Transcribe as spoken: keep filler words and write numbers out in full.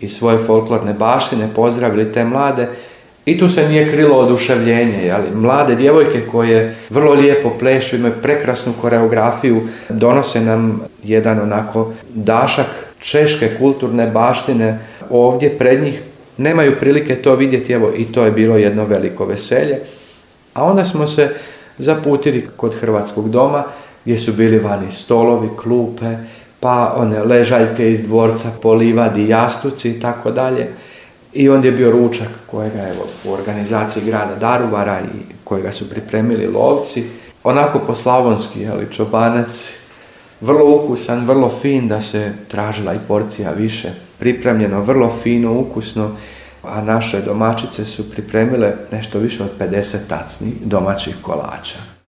iz svoje folklorne baštine pozdravili te mlade. I tu se nije krilo oduševljenje, jeli? Mlade djevojke koje vrlo lijepo plešu, imaju prekrasnu koreografiju, donose nam jedan onako dašak češke kulturne baštine ovdje pred njih. Nemaju prilike to vidjeti, evo i to je bilo jedno veliko veselje. A onda smo se zaputili kod Hrvatskog doma gdje su bili vani stolovi, klupe, pa one ležaljke iz dvorca po livadi, jastuci i tako dalje. I onda je bio ručak kojega evo u organizaciji grada Daruvara i kojega su pripremili lovci. Onako po slavonski, ali čobanac, vrlo ukusan, vrlo fin, da se tražila i porcija više. Pripremljeno, vrlo fino, ukusno, a naše domaćice su pripremile nešto više od pedeset tacni domaćih kolača.